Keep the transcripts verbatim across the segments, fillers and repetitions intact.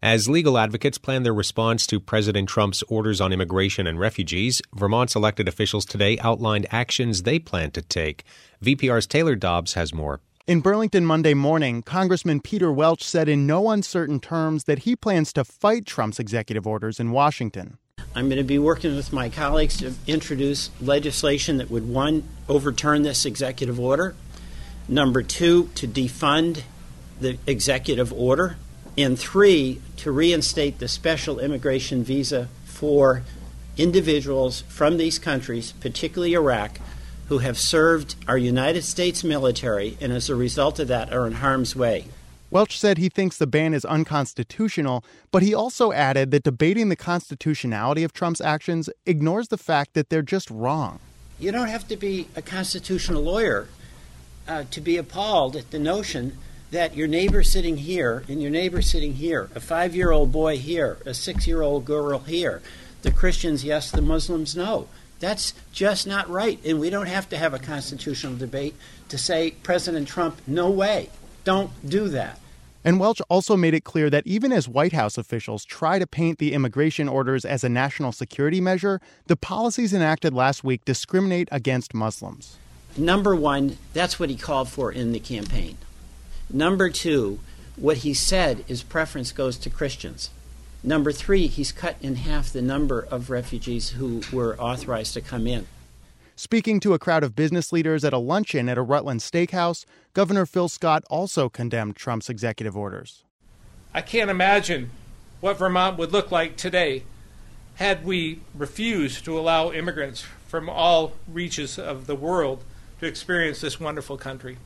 As legal advocates plan their response to President Trump's orders on immigration and refugees, Vermont's elected officials today outlined actions they plan to take. V P R's Taylor Dobbs has more. In Burlington Monday morning, Congressman Peter Welch said in no uncertain terms that he plans to fight Trump's executive orders in Washington. I'm going to be working with my colleagues to introduce legislation that would, one, overturn this executive order, number two, to defund the executive order, and three, to reinstate the special immigration visa for individuals from these countries, particularly Iraq, who have served our United States military and as a result of that are in harm's way. Welch said he thinks the ban is unconstitutional, but he also added that debating the constitutionality of Trump's actions ignores the fact that they're just wrong. You don't have to be a constitutional lawyer uh, to be appalled at the notion that your neighbor sitting here and your neighbor sitting here, a five-year-old boy here, a six-year-old girl here, the Christians yes, the Muslims no. That's just not right, and we don't have to have a constitutional debate to say, President Trump, no way, don't do that. And Welch also made it clear that even as White House officials try to paint the immigration orders as a national security measure, the policies enacted last week discriminate against Muslims. Number one, that's what he called for in the campaign. Number two, what he said is preference goes to Christians. Number three, he's cut in half the number of refugees who were authorized to come in. Speaking to a crowd of business leaders at a luncheon at a Rutland steakhouse, Governor Phil Scott also condemned Trump's executive orders. I can't imagine what Vermont would look like today had we refused to allow immigrants from all reaches of the world to experience this wonderful country.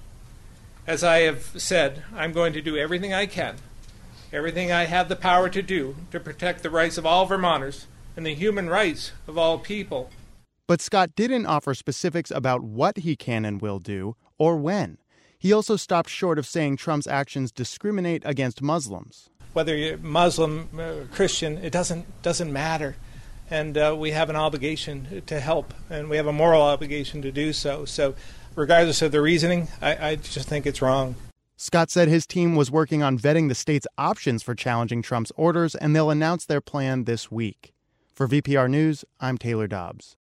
As I have said, I'm going to do everything I can, everything I have the power to do to protect the rights of all Vermonters and the human rights of all people. But Scott didn't offer specifics about what he can and will do or when. He also stopped short of saying Trump's actions discriminate against Muslims. Whether you're Muslim or Christian, it doesn't doesn't matter. And uh, we have an obligation to help, and we have a moral obligation to do so. So regardless of the reasoning, I, I just think it's wrong. Scott said his team was working on vetting the state's options for challenging Trump's orders, and they'll announce their plan this week. For V P R News, I'm Taylor Dobbs.